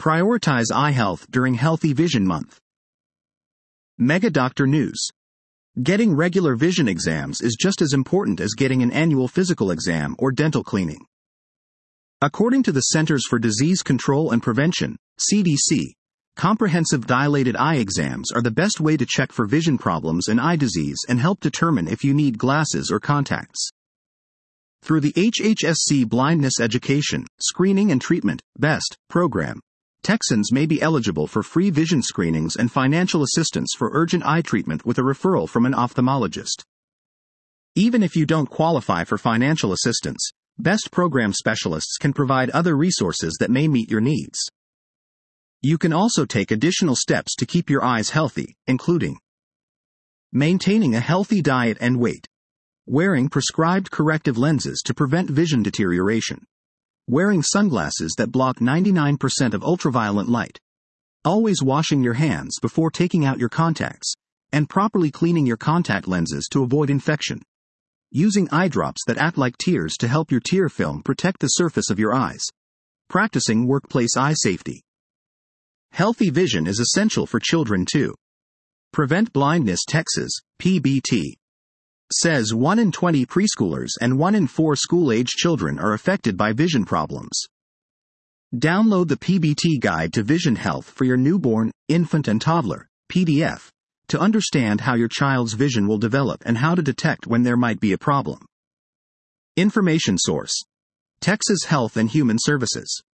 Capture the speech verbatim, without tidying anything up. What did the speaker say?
Prioritize eye health during Healthy Vision Month. Mega Doctor News. Getting regular vision exams is just as important as getting an annual physical exam or dental cleaning. According to the Centers for Disease Control and Prevention, C D C, comprehensive dilated eye exams are the best way to check for vision problems and eye disease and help determine if you need glasses or contacts. Through the H H S C Blindness Education, Screening and Treatment, BEST, program, Texans may be eligible for free vision screenings and financial assistance for urgent eye treatment with a referral from an ophthalmologist. Even if you don't qualify for financial assistance, BEST program specialists can provide other resources that may meet your needs. You can also take additional steps to keep your eyes healthy, including maintaining a healthy diet and weight, wearing prescribed corrective lenses to prevent vision deterioration, wearing sunglasses that block ninety-nine percent of ultraviolet light, always washing your hands before taking out your contacts, and properly cleaning your contact lenses to avoid infection, using eye drops that act like tears to help your tear film protect the surface of your eyes, practicing workplace eye safety. Healthy vision is essential for children too. Prevent Blindness Texas, P B T, says one in twenty preschoolers and one in four school-age children are affected by vision problems. Download the P B T Guide to Vision Health for your newborn, infant and toddler, P D F, to understand how your child's vision will develop and how to detect when there might be a problem. Information source: Texas Health and Human Services.